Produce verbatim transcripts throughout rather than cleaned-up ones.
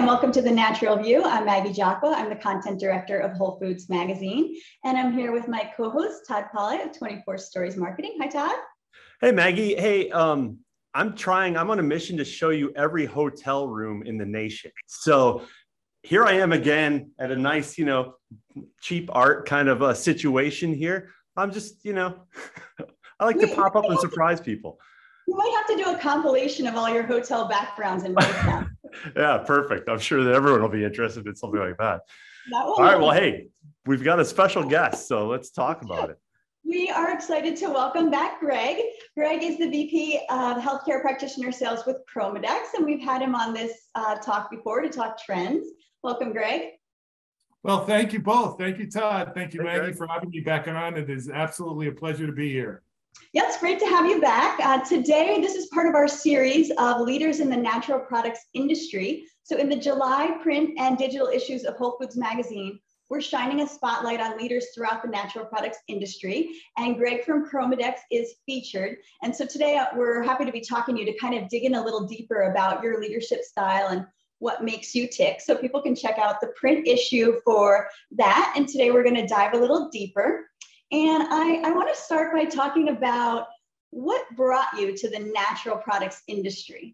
welcome to The Natural View. I'm Maggie Jacqua. I'm the content director of Whole Foods Magazine, and I'm here with my co-host, Todd Pollitt of twenty-four Stories Marketing. Hi, Todd. Hey, Maggie. Hey, um, I'm trying, I'm on a mission to show you every hotel room in the nation. So here I am again at a nice, you know, cheap art kind of a situation here. I'm just, you know, I like to pop up and surprise people. You might have to do a compilation of all your hotel backgrounds and write them. Yeah, perfect. I'm sure that everyone will be interested in something like that. that All right. Well, hey, we've got a special guest, so let's talk about it. We are excited to welcome back Greg. Greg is the V P of Healthcare Practitioner Sales with Chromadex, and we've had him on this uh, talk before to talk trends. Welcome, Greg. Well, thank you both. Thank you, Todd. Thank you, Hey, Maggie, Greg. for having me back on. It is absolutely a pleasure to be here. Yeah, it's great to have you back. Uh, today, this is part of our series of leaders in the natural products industry. So in the July print and digital issues of Whole Foods Magazine, we're shining a spotlight on leaders throughout the natural products industry. And Greg from Chromadex is featured. And so today uh, we're happy to be talking to you to kind of dig in a little deeper about your leadership style and what makes you tick. So people can check out the print issue for that. And today we're going to dive a little deeper. And I, I want to start by talking about what brought you to the natural products industry.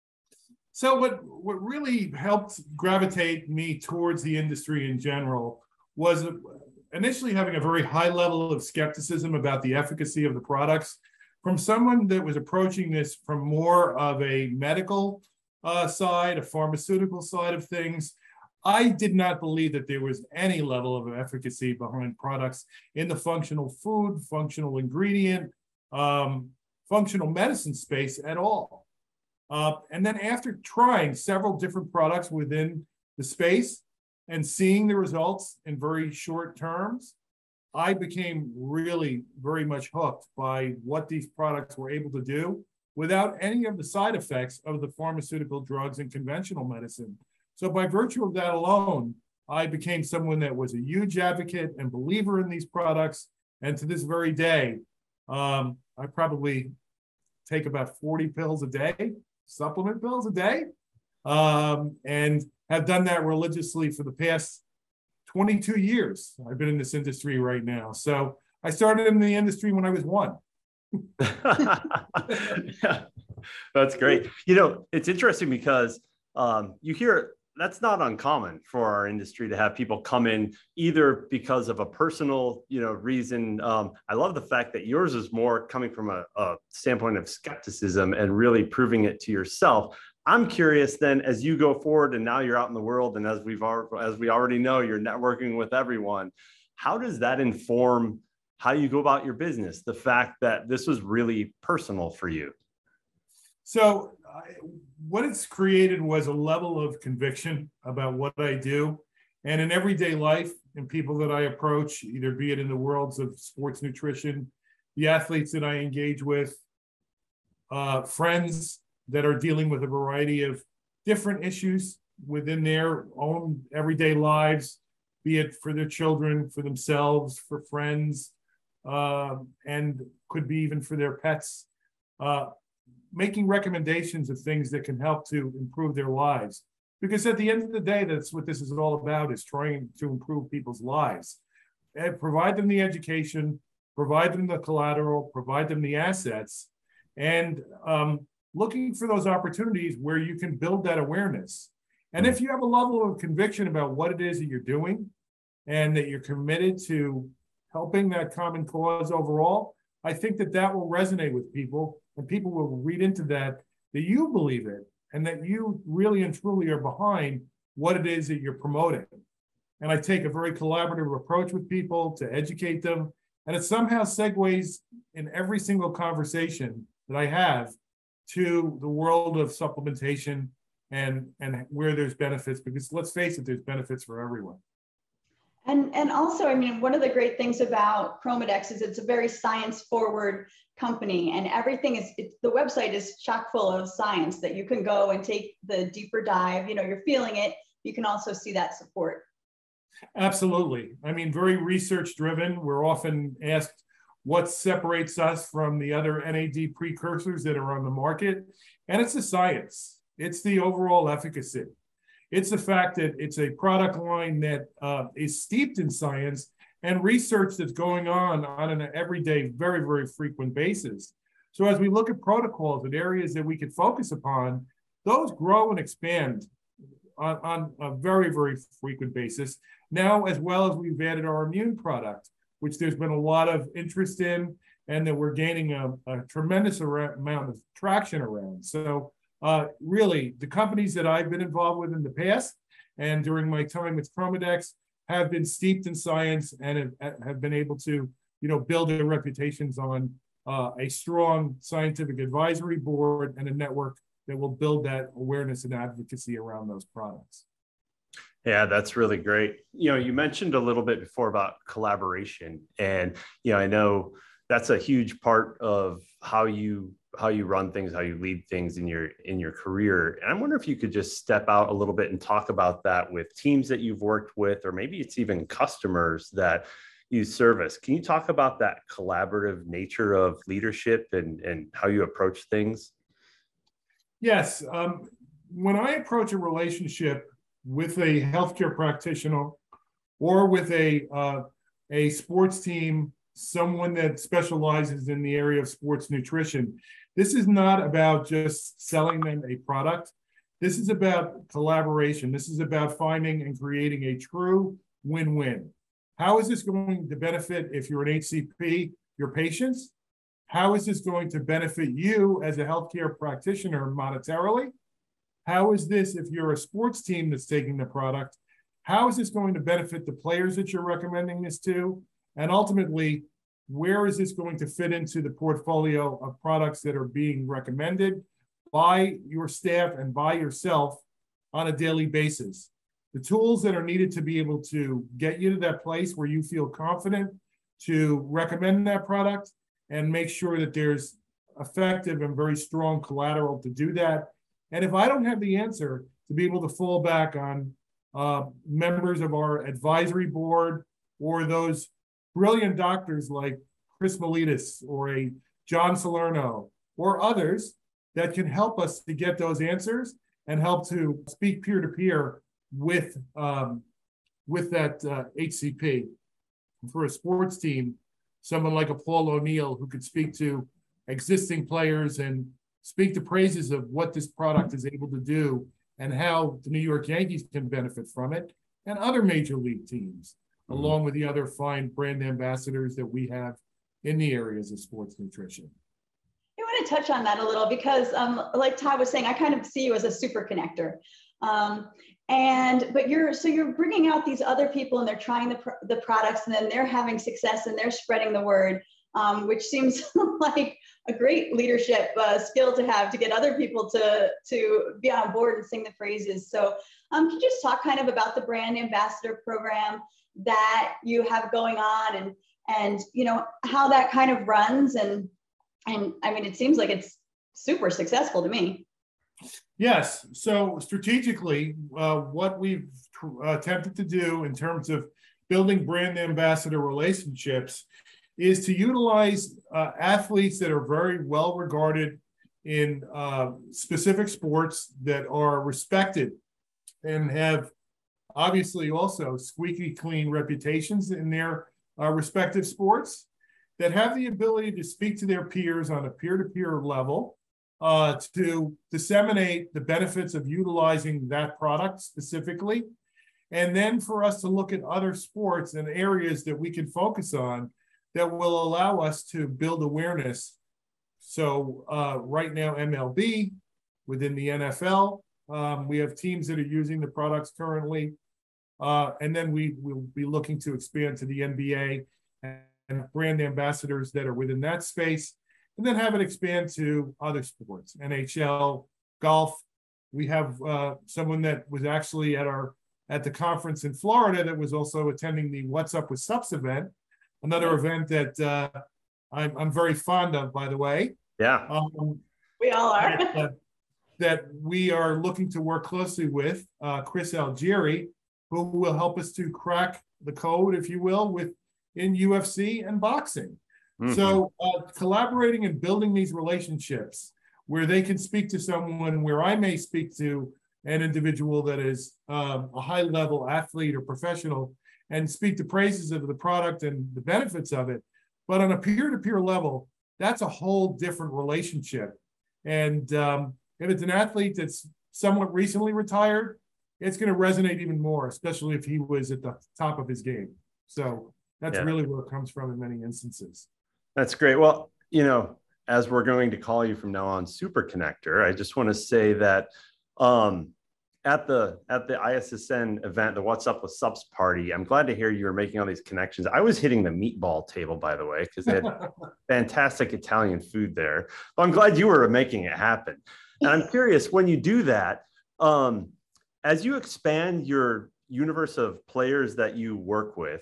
So what, what really helped gravitate me towards the industry in general was initially having a very high level of skepticism about the efficacy of the products from someone that was approaching this from more of a medical uh, side, a pharmaceutical side of things. I did not believe that there was any level of efficacy behind products in the functional food, functional ingredient, um, functional medicine space at all. Uh, and then after trying several different products within the space and seeing the results in very short terms, I became really very much hooked by what these products were able to do without any of the side effects of the pharmaceutical drugs and conventional medicine. So by virtue of that alone, I became someone that was a huge advocate and believer in these products. And to this very day, um, I probably take about forty pills a day, supplement pills a day, um, and have done that religiously for the past twenty-two years. I've been in this industry right now. So I started in the industry when I was one. Yeah, that's great. You know, it's interesting because um, you hear that's not uncommon for our industry to have people come in either because of a personal, you know, reason. Um, I love the fact that yours is more coming from a, a standpoint of skepticism and really proving it to yourself. I'm curious then, as you go forward and now you're out in the world, and as we've already, as we already know, you're networking with everyone. How does that inform how you go about your business? The fact that this was really personal for you. So I, what it's created was a level of conviction about what I do. And in everyday life, and people that I approach, either be it in the worlds of sports nutrition, the athletes that I engage with, uh, friends that are dealing with a variety of different issues within their own everyday lives, be it for their children, for themselves, for friends, uh, and could be even for their pets. Uh, making recommendations of things that can help to improve their lives. Because at the end of the day, that's what this is all about, is trying to improve people's lives. And provide them the education, provide them the collateral, provide them the assets, and um, looking for those opportunities where you can build that awareness. And if you have a level of conviction about what it is that you're doing and that you're committed to helping that common cause overall, I think that that will resonate with people, and people will read into that, that you believe it, and that you really and truly are behind what it is that you're promoting. And I take a very collaborative approach with people to educate them, and it somehow segues in every single conversation that I have to the world of supplementation and, and where there's benefits, because let's face it, there's benefits for everyone. And, and also, I mean, one of the great things about Chromadex is it's a very science-forward company, and everything is, it, the website is chock full of science that you can go and take the deeper dive. You know, you're feeling it. You can also see that support. Absolutely. I mean, very research-driven. We're often asked what separates us from the other N A D precursors that are on the market, and it's the science. It's the overall efficacy. It's the fact that it's a product line that uh, is steeped in science and research that's going on on an everyday, very, very frequent basis. So as we look at protocols and areas that we could focus upon, those grow and expand on, on a very, very frequent basis. Now, as well as we've added our immune product, which there's been a lot of interest in, and that we're gaining a, a tremendous amount of traction around. So uh, really, the companies that I've been involved with in the past and during my time with Chromadex have been steeped in science and have, have been able to, you know, build their reputations on uh, a strong scientific advisory board and a network that will build that awareness and advocacy around those products. Yeah, that's really great. You know, you mentioned a little bit before about collaboration, and, you know, I know that's a huge part of how you how you run things, how you lead things in your in your career. And I wonder if you could just step out a little bit and talk about that with teams that you've worked with, or maybe it's even customers that you service. Can you talk about that collaborative nature of leadership and, and how you approach things? Yes. Um, when I approach a relationship with a healthcare practitioner or with a, uh, a sports team, someone that specializes in the area of sports nutrition, this is not about just selling them a product. This is about collaboration. This is about finding and creating a true win-win. How is this going to benefit, if you're an H C P, your patients? How is this going to benefit you as a healthcare practitioner monetarily? How is this, if you're a sports team that's taking the product, how is this going to benefit the players that you're recommending this to? And ultimately, where is this going to fit into the portfolio of products that are being recommended by your staff and by yourself on a daily basis? The tools that are needed to be able to get you to that place where you feel confident to recommend that product and make sure that there's effective and very strong collateral to do that. And if I don't have the answer, to be able to fall back on uh, members of our advisory board or those brilliant doctors like Chris Miletus or a John Salerno or others that can help us to get those answers and help to speak peer-to-peer with, um, with that uh, H C P. For a sports team, someone like a Paul O'Neill who could speak to existing players and speak the praises of what this product is able to do and how the New York Yankees can benefit from it, and other major league teams, mm-hmm. along with the other fine brand ambassadors that we have in the areas of sports nutrition. I want to touch on that a little because, um, like Todd was saying, I kind of see you as a super connector. Um, and but you're so you're bringing out these other people and they're trying the pr- the products and then they're having success and they're spreading the word, um, which seems like a great leadership uh, skill to have to get other people to to be on board and sing the praises. So um, can you just talk kind of about the brand ambassador program that you have going on and and you know how that kind of runs and and I mean it seems like it's super successful to me. Yes. So strategically, uh, what we've tr- attempted to do in terms of building brand ambassador relationships is to utilize uh, athletes that are very well regarded in uh, specific sports that are respected and have obviously also squeaky clean reputations in their uh, respective sports, that have the ability to speak to their peers on a peer-to-peer level, uh, to disseminate the benefits of utilizing that product specifically, and then for us to look at other sports and areas that we can focus on that will allow us to build awareness. So uh, right now, M L B, within the N F L, um, we have teams that are using the products currently. Uh, and then we will be looking to expand to the N B A and, and brand ambassadors that are within that space, and then have it expand to other sports, N H L, golf. We have uh, someone that was actually at our at the conference in Florida that was also attending the What's Up with Sups event, another event that uh, I'm, I'm very fond of, by the way. Yeah. Um, we all are. that, that we are looking to work closely with uh, Chris Algieri, who will help us to crack the code, if you will, with in U F C and boxing. Mm-hmm. So uh, collaborating and building these relationships where they can speak to someone where I may speak to an individual that is um, a high-level athlete or professional and speak the praises of the product and the benefits of it. But on a peer-to-peer level, that's a whole different relationship. And um, if it's an athlete that's somewhat recently retired, it's going to resonate even more, especially if he was at the top of his game. So that's yeah. really where it comes from in many instances. That's great. Well, you know, as we're going to call you from now on Super Connector, I just want to say that um, at the at the I S S N event, the What's Up with Subs party, I'm glad to hear you were making all these connections. I was hitting the meatball table, by the way, because they had fantastic Italian food there. But I'm glad you were making it happen. And I'm curious, when you do that, um, as you expand your universe of players that you work with,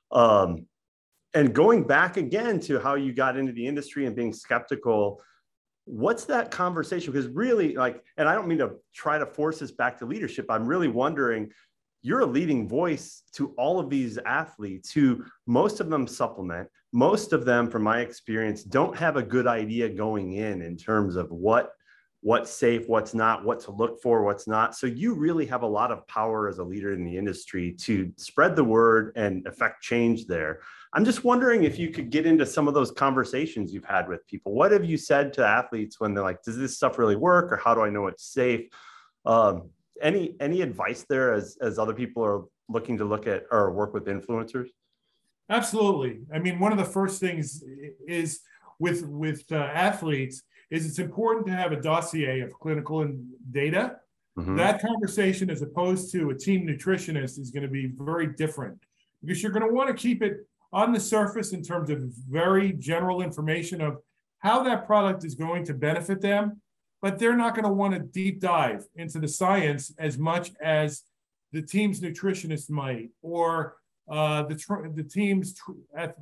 um, and going back again to how you got into the industry and being skeptical, what's that conversation? Because really, like, and I don't mean to try to force this back to leadership. I'm really wondering, you're a leading voice to all of these athletes who most of them supplement. Most of them, from my experience, don't have a good idea going in in terms of what what's safe, what's not, what to look for, what's not. So you really have a lot of power as a leader in the industry to spread the word and affect change there. I'm just wondering if you could get into some of those conversations you've had with people. What have you said to athletes when they're like, does this stuff really work? Or how do I know it's safe? Um, any, any advice there as, as other people are looking to look at or work with influencers? Absolutely. I mean, one of the first things is with, with uh, athletes is it's important to have a dossier of clinical and data. Mm-hmm. That conversation, as opposed to a team nutritionist, is going to be very different because you're going to want to keep it on the surface in terms of very general information of how that product is going to benefit them, but they're not going to want to deep dive into the science as much as the team's nutritionist might, or uh, the, tr- the team's tr-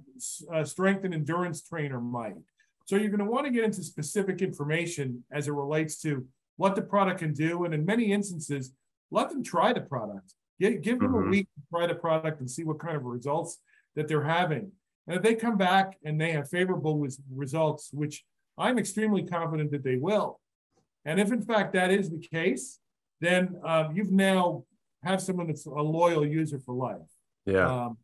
uh, strength and endurance trainer might. So you're going to want to get into specific information as it relates to what the product can do. And in many instances, let them try the product. Give, give them mm-hmm. a week to try the product and see what kind of results that they're having. And if they come back and they have favorable results, which I'm extremely confident that they will. And if in fact that is the case, then um, you've now have someone that's a loyal user for life. Yeah. Um,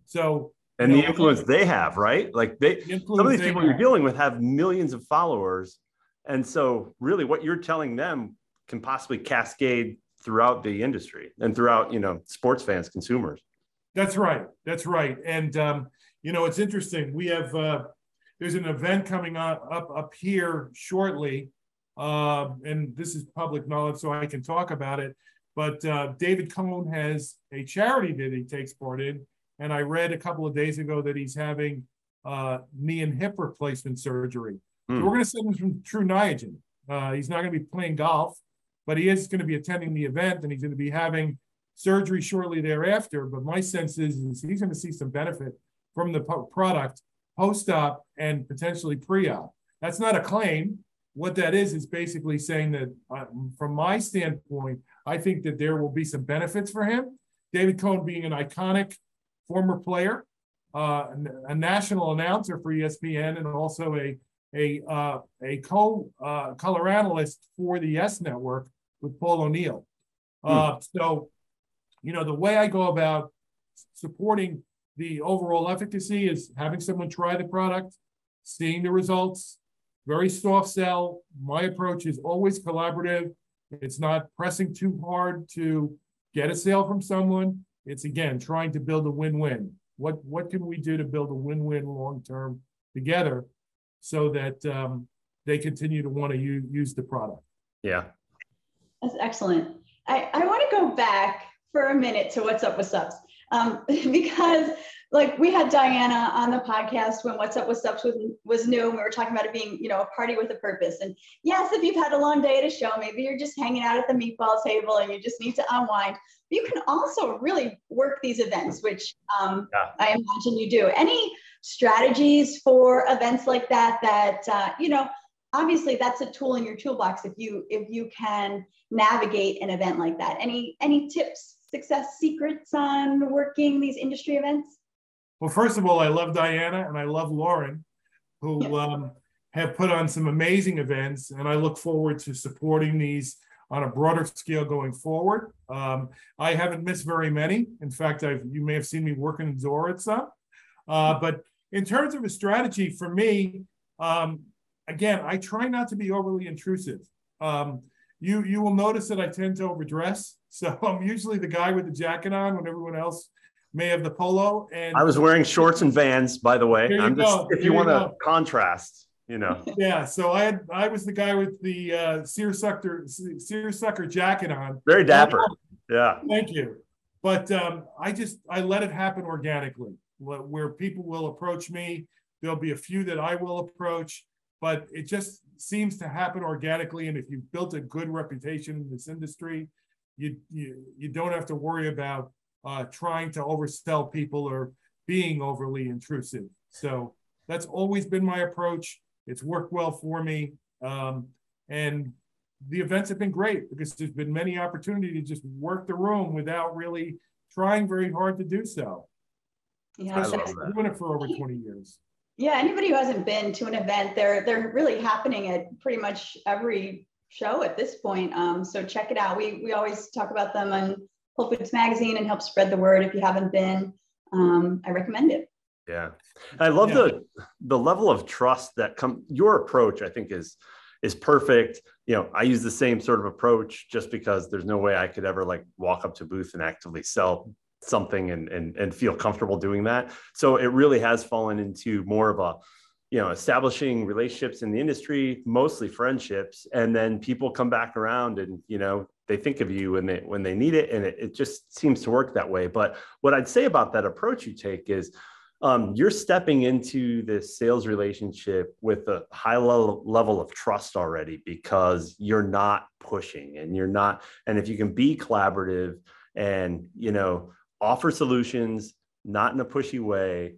so And the influence they have, right? Like they, the some of these people you're dealing with have millions of followers. And so really what you're telling them can possibly cascade throughout the industry and throughout, you know, sports fans, consumers. That's right. That's right. And, um, you know, it's interesting. We have, uh, there's an event coming on, up, up here shortly. Uh, and this is public knowledge, so I can talk about it. But uh, David Cohn has a charity that he takes part in. And I read a couple of days ago that he's having uh, knee and hip replacement surgery. Mm. So we're going to send him from True Niagen. Uh, he's not going to be playing golf, but he is going to be attending the event, and he's going to be having surgery shortly thereafter. But my sense is, is he's going to see some benefit from the po- product post-op and potentially pre-op. That's not a claim. What that is is basically saying that uh, from my standpoint, I think that there will be some benefits for him. David Cohn being an iconic former player, uh, a national announcer for E S P N, and also a a uh, a co uh, color analyst for the Yes Network with Paul O'Neill. Uh, mm. So, you know, the way I go about supporting the overall efficacy is having someone try the product, seeing the results. Very soft sell. My approach is always collaborative. It's not pressing too hard to get a sale from someone. It's, again, trying to build a win-win. What what can we do to build a win-win long-term together so that um, they continue to want to use, use the product? Yeah. That's excellent. I, I want to go back for a minute to What's Up with Subs. Um, because like we had Diana on the podcast when What's Up with Subs was, was new, and we were talking about it being, you know, a party with a purpose. And yes, if you've had a long day at a show, maybe you're just hanging out at the meatball table and you just need to unwind. You can also really work these events, which um, yeah. I imagine you do. Any strategies for events like that, that, uh, you know, obviously that's a tool in your toolbox if you if you can navigate an event like that. Any, any tips, success secrets on working these industry events? Well, first of all, I love Diana and I love Lauren, who yeah. um, have put on some amazing events, and I look forward to supporting these on a broader scale going forward. Um, I haven't missed very many. In fact, I've, you may have seen me working the door at some. Uh, but in terms of a strategy for me, um, again, I try not to be overly intrusive. Um, you, you will notice that I tend to overdress. So I'm usually the guy with the jacket on when everyone else may have the polo. And I was wearing shorts and Vans, by the way. There you I'm just, go. if There you you want to go. contrast, you know. Yeah, so I had I was the guy with the uh, seersucker seersucker jacket on. Very dapper. Yeah. Thank you. But um, I just I let it happen organically, wh- where people will approach me. There'll be a few that I will approach, but it just seems to happen organically. And if you've built a good reputation in this industry, you you you don't have to worry about uh, trying to oversell people or being overly intrusive. So that's always been my approach. It's worked well for me. Um, and the events have been great because there's been many opportunities to just work the room without really trying very hard to do so. Yeah, Especially love that. doing it for over twenty years. yeah. Anybody who hasn't been to an event, they're they're really happening at pretty much every show at this point. Um, so check it out. We we always talk about them on Whole Foods Magazine and help spread the word. If you haven't been, um, I recommend it. Yeah. I love Yeah. the the level of trust that come your approach, I think is is perfect. You know, I use the same sort of approach just because there's no way I could ever like walk up to a booth and actively sell something and and and feel comfortable doing that. So it really has fallen into more of a, you know, establishing relationships in the industry, mostly friendships, and then people come back around and, you know, they think of you when they when they need it, and it, it just seems to work that way. But what I'd say about that approach you take is Um, you're stepping into this sales relationship with a high level, level of trust already because you're not pushing and you're not, and if you can be collaborative and, you know, offer solutions, not in a pushy way,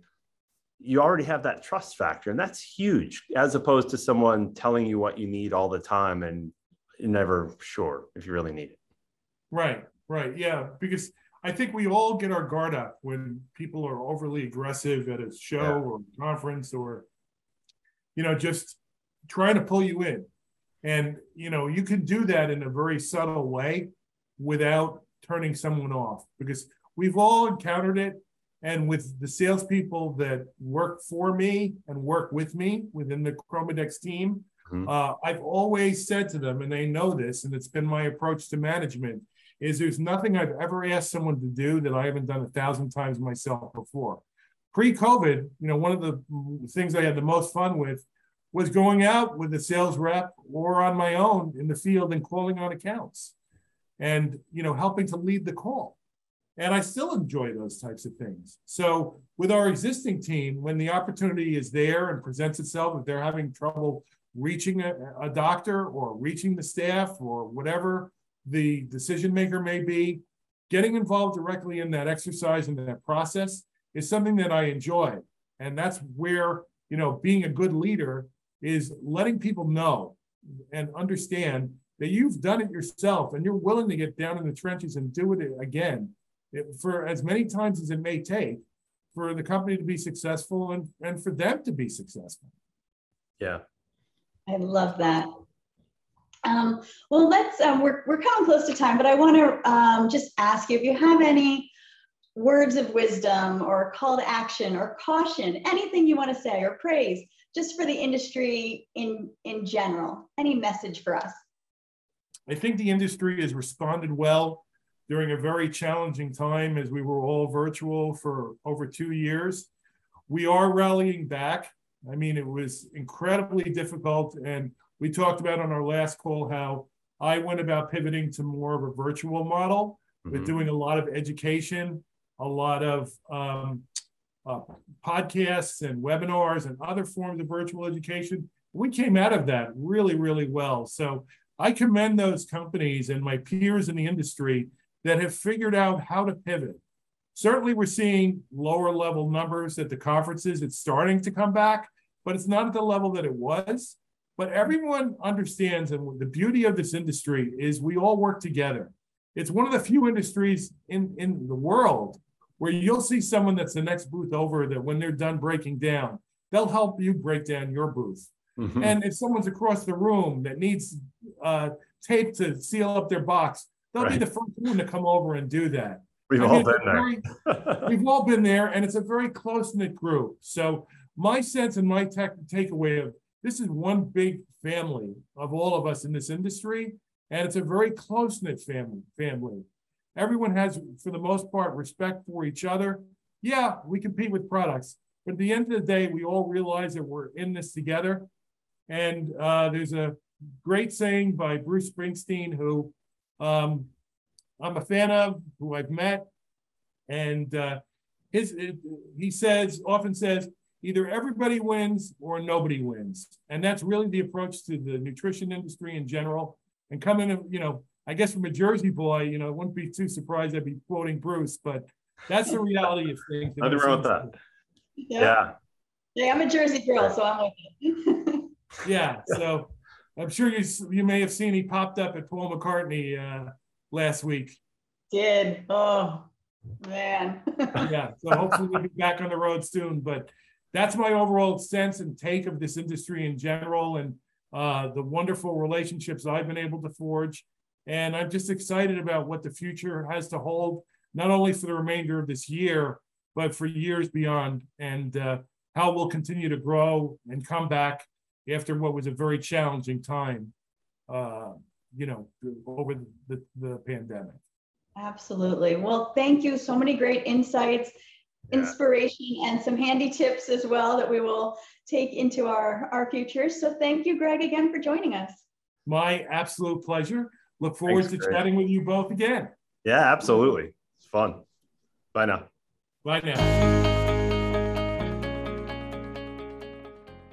you already have that trust factor. And that's huge as opposed to someone telling you what you need all the time and you're never sure if you really need it. Right, right. Yeah, because I think we all get our guard up when people are overly aggressive at a show Yeah. or conference or, you know, just trying to pull you in. And, you know, you can do that in a very subtle way without turning someone off because we've all encountered it. And with the salespeople that work for me and work with me within the Chromadex team, Mhm. uh, I've always said to them, and they know this, and it's been my approach to management, is there's nothing I've ever asked someone to do that I haven't done a thousand times myself before. Pre-COVID, you know, one of the things I had the most fun with was going out with a sales rep or on my own in the field and calling on accounts and, you know, helping to lead the call. And I still enjoy those types of things. So with our existing team, when the opportunity is there and presents itself, if they're having trouble reaching a, a doctor or reaching the staff or whatever the decision maker may be, getting involved directly in that exercise and that process is something that I enjoy. And that's where, you know, being a good leader is letting people know and understand that you've done it yourself and you're willing to get down in the trenches and do it again for as many times as it may take for the company to be successful and, and for them to be successful. Yeah. I love that. Um, well, let's, um, we're, we're coming close to time, but I want to um, just ask you if you have any words of wisdom or call to action or caution, anything you want to say or praise just for the industry in, in general, any message for us? I think the industry has responded well during a very challenging time as we were all virtual for over two years. We are rallying back. I mean, it was incredibly difficult. And we talked about on our last call how I went about pivoting to more of a virtual model mm-hmm. with doing a lot of education, a lot of um, uh, podcasts and webinars and other forms of virtual education. We came out of that really, really well. So I commend those companies and my peers in the industry that have figured out how to pivot. Certainly we're seeing lower level numbers at the conferences. It's starting to come back, but it's not at the level that it was. But everyone understands, and the beauty of this industry is we all work together. It's one of the few industries in, in the world where you'll see someone that's the next booth over that when they're done breaking down, they'll help you break down your booth. Mm-hmm. And if someone's across the room that needs uh, tape to seal up their box, they'll Right. be the first one to come over and do that. We've I all mean, been it's a very- there. We've all been there, and it's a very close-knit group. So my sense and my tech takeaway of this is one big family of all of us in this industry, and it's a very close-knit family. Family. Everyone has, for the most part, respect for each other. Yeah, we compete with products, but at the end of the day, we all realize that we're in this together. And uh, there's a great saying by Bruce Springsteen, who um, I'm a fan of, who I've met. And uh, his it, he says, often says, either everybody wins or nobody wins. And that's really the approach to the nutrition industry in general. And coming, you know, I guess from a Jersey boy, you know, I wouldn't be too surprised I'd be quoting Bruce, but that's the reality of things. Nothing wrong with that. Yeah. Yeah. Yeah, I'm a Jersey girl, so I'm with it. Yeah, so I'm sure you you may have seen he popped up at Paul McCartney uh, last week. Did. Oh, man. Yeah, so hopefully we'll be back on the road soon. But that's my overall sense and take of this industry in general, and uh, the wonderful relationships I've been able to forge. And I'm just excited about what the future has to hold, not only for the remainder of this year, but for years beyond, and uh, how we'll continue to grow and come back after what was a very challenging time, uh, you know, over the, the, the pandemic. Absolutely. Well, thank you. So many great insights, Yeah. inspiration, and some handy tips as well that we will take into our, our future. So thank you, Greg, again for joining us. My absolute pleasure. Look forward Thanks, to Greg. chatting with you both again. Yeah, absolutely. It's fun. Bye now. Bye now.